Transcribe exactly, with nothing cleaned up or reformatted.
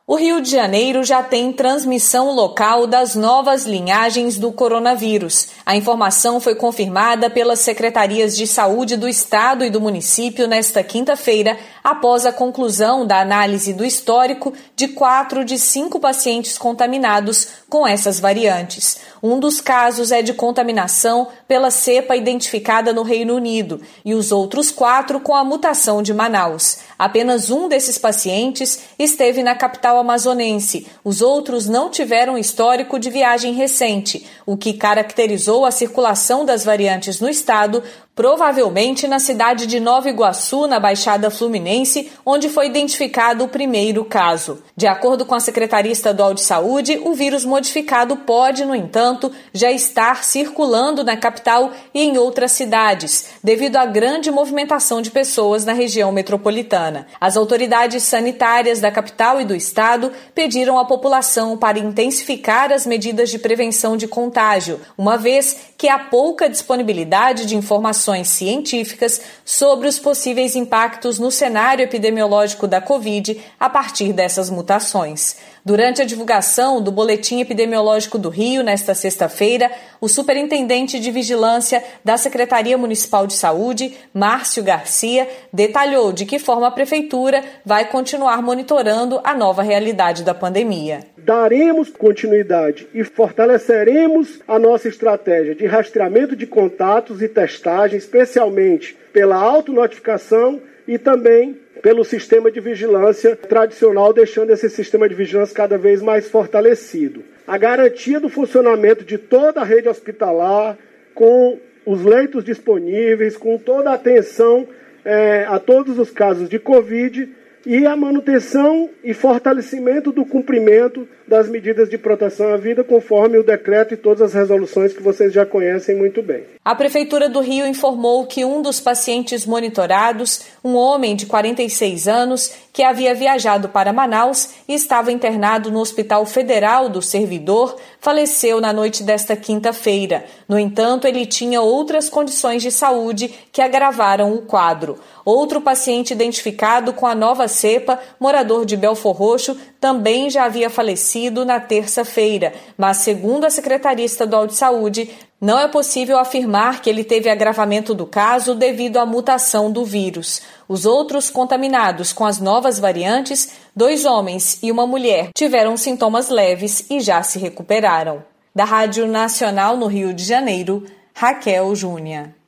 O Rio de Janeiro já tem transmissão local das novas linhagens do coronavírus. A informação foi confirmada pelas secretarias de saúde do estado e do município nesta quinta-feira, após a conclusão da análise do histórico de quatro de cinco pacientes contaminados com essas variantes. Um dos casos é de contaminação pela cepa identificada no Reino Unido e os outros quatro com a mutação de Manaus. Apenas um desses pacientes esteve na capital amazonense. Os outros não tiveram histórico de viagem recente, o que caracterizou a circulação das variantes no estado, provavelmente na cidade de Nova Iguaçu, na Baixada Fluminense, onde foi identificado o primeiro caso. De acordo com a Secretaria Estadual de Saúde, o vírus modificado pode, no entanto, já estar circulando na capital e em outras cidades, devido à grande movimentação de pessoas na região metropolitana. As autoridades sanitárias da capital e do estado pediram à população para intensificar as medidas de prevenção de contágio, uma vez que há pouca disponibilidade de informações científicas sobre os possíveis impactos no cenário epidemiológico da Covid a partir dessas mutações. Durante a divulgação do Boletim Epidemiológico do Rio, nesta sexta-feira, o superintendente de vigilância da Secretaria Municipal de Saúde, Márcio Garcia, detalhou de que forma a Prefeitura vai continuar monitorando a nova realidade da pandemia. Daremos continuidade e fortaleceremos a nossa estratégia de rastreamento de contatos e testagem, especialmente pela autonotificação e também pelo sistema de vigilância tradicional, deixando esse sistema de vigilância cada vez mais fortalecido. A garantia do funcionamento de toda a rede hospitalar, com os leitos disponíveis, com toda a atenção é, a todos os casos de Covid, e a manutenção e fortalecimento do cumprimento das medidas de proteção à vida, conforme o decreto e todas as resoluções que vocês já conhecem muito bem. A Prefeitura do Rio informou que um dos pacientes monitorados, um homem de quarenta e seis anos, que havia viajado para Manaus e estava internado no Hospital Federal do Servidor, faleceu na noite desta quinta-feira. No entanto, ele tinha outras condições de saúde que agravaram o quadro. Outro paciente identificado com a nova cepa, morador de Belfor Roxo, também já havia falecido na terça-feira, mas, segundo a Secretaria Estadual de Saúde, não é possível afirmar que ele teve agravamento do caso devido à mutação do vírus. Os outros contaminados com as novas variantes, dois homens e uma mulher, tiveram sintomas leves e já se recuperaram. Da Rádio Nacional no Rio de Janeiro, Raquel Júnior.